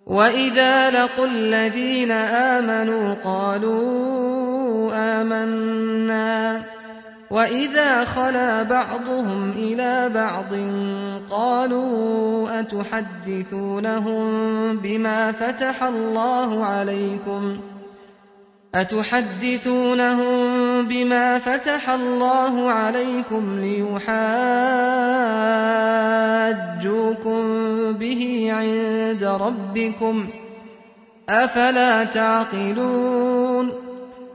وَإِذَا لَقُوا الَّذِينَ آمَنُوا قَالُوا آمَنَّا وَإِذَا خَلَا بَعْضُهُمْ إِلَىٰ بَعْضٍ قَالُوا أَتُحَدِّثُونَهُم بِمَا فَتَحَ اللَّهُ عَلَيْكُمْ لِيُحَاجُّوكُم بِهِ عِندَ رَبِّكُمْ ۚ أَفَلَا تَعْقِلُونَ